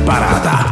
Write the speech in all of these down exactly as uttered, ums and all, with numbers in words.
Paráda.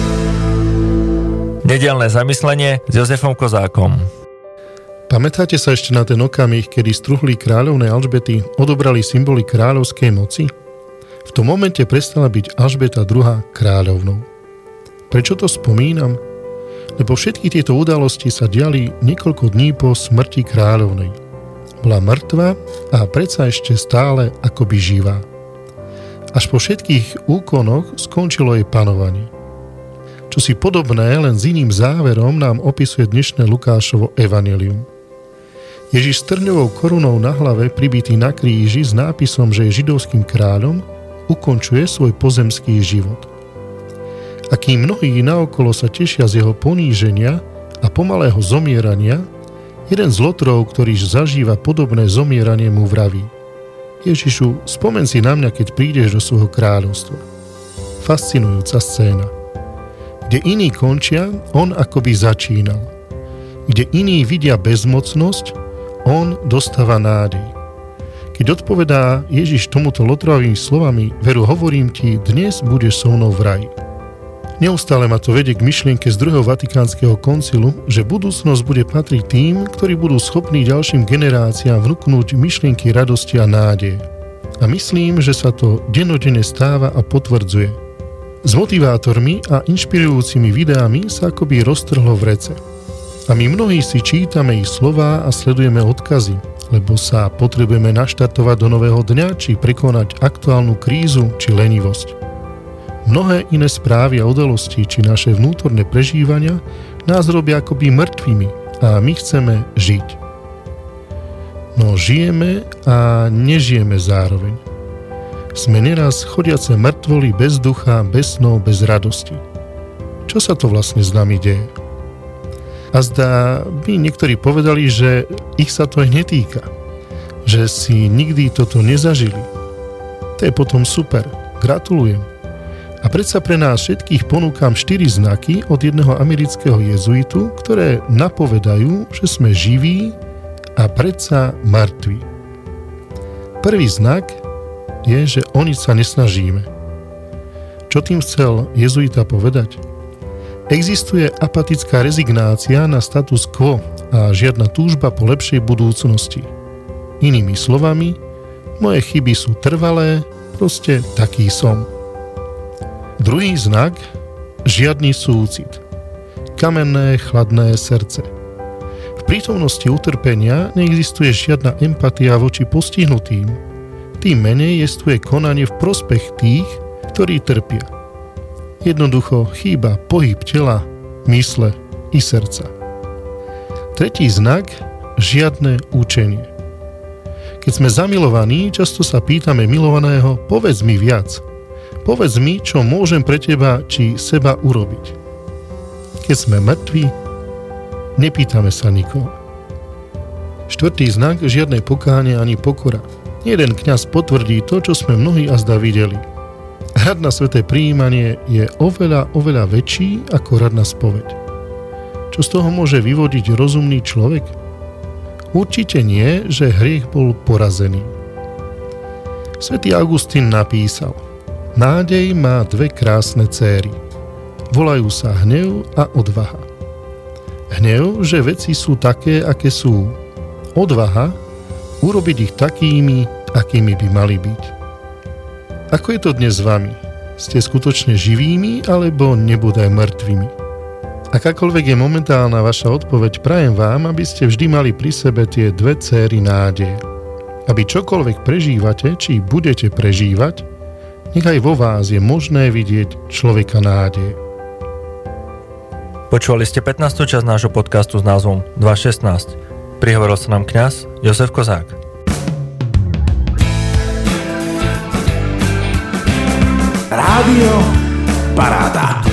Nedeľné zamyslenie s Jozefom Kozákom. Pamätáte sa ešte na ten okamih, kedy z truhlí kráľovnej Alžbety odobrali symboly kráľovskej moci? V tom momente prestala byť Alžbeta druhá kráľovnou. Prečo to spomínam? Lebo všetky tieto udalosti sa diali niekoľko dní po smrti kráľovnej. Bola mŕtva a predsa ešte stále akoby živá. Až po všetkých úkonoch skončilo jej panovanie. Čo si podobné, len s iným záverom nám opisuje dnešné Lukášovo evanjelium. Ježiš s trňovou korunou na hlave, pribitý na kríži s nápisom, že je židovským kráľom, ukončuje svoj pozemský život. A kým mnohí naokolo sa tešia z jeho poníženia a pomalého zomierania, jeden z lotrov, ktorý zažíva podobné zomieranie, mu vraví: Ježišu, spomen si na mňa, keď prídeš do svojho kráľovstva. Fascinujúca scéna. Kde iní končia, on akoby začínal. Kde iní vidia bezmocnosť, on dostáva nádej. Keď odpovedá Ježiš tomuto lotrovi slovami: Veru, hovorím ti, dnes budeš so mnou v raji. Neustále ma to vedie k myšlienke z druhého vatikánskeho koncilu, že budúcnosť bude patriť tým, ktorí budú schopní ďalším generáciám vnúknuť myšlienky radosti a nádeje. A myslím, že sa to dennodenne stáva a potvrdzuje. S motivátormi a inšpirujúcimi videami sa akoby roztrhlo v rece. A my mnohí si čítame ich slová a sledujeme odkazy, lebo sa potrebujeme naštartovať do nového dňa, či prekonať aktuálnu krízu, či lenivosť. Mnohé iné správy a udalosti, či naše vnútorné prežívania nás robia akoby mŕtvými a my chceme žiť. No žijeme a nežijeme zároveň. Sme neraz chodiace mŕtvoly bez ducha, bez snov, bez radosti. Čo sa to vlastne s nami deje? A zdá by niektorí povedali, že ich sa to aj netýka. Že si nikdy toto nezažili. To je potom super. Gratulujem. A predsa pre nás všetkých ponúkam štyri znaky od jedného amerického jezuitu, ktoré napovedajú, že sme živí a predsa mŕtvi. Prvý znak je, že o nič sa nesnažíme. Čo tým chcel jezuita povedať? Existuje apatická rezignácia na status quo a žiadna túžba po lepšej budúcnosti. Inými slovami, moje chyby sú trvalé, proste taký som. Druhý znak, žiadny súcit. Kamenné, chladné srdce. V prítomnosti utrpenia neexistuje žiadna empatia voči postihnutým. Tým menej jestvuje konanie v prospech tých, ktorí trpia. Jednoducho chýba pohyb tela, mysle i srdca. Tretí znak, žiadne učenie. Keď sme zamilovaní, často sa pýtame milovaného: povedz mi viac. Povedz mi, čo môžem pre teba či seba urobiť. Keď sme mŕtvi, nepýtame sa nikoho. Štvrtý znak, žiadne pokánie ani pokora. Jeden kňaz potvrdí to, čo sme mnohí azda videli. Rad na sväté prijímanie je oveľa, oveľa väčší ako rad na spoveď. Čo z toho môže vyvodiť rozumný človek? Určite nie, že hriech bol porazený. Svätý Augustín napísal: Nádej má dve krásne céry. Volajú sa hnev a odvaha. Hnev, že veci sú také, aké sú. Odvaha, urobiť ich takými, akými by mali byť. Ako je to dnes s vami? Ste skutočne živými alebo nebodaj mŕtvými? Akákoľvek je momentálna vaša odpoveď, prajem vám, aby ste vždy mali pri sebe tie dve céry nádeje. Aby čokoľvek prežívate, či budete prežívať, nech aj vo vás je možné vidieť človeka nádeje. Počúvali ste pätnástu časť nášho podcastu s názvom dva šestnásť. Prihovoril sa nám kňaz Jozef Kozák. Rádio Paráda.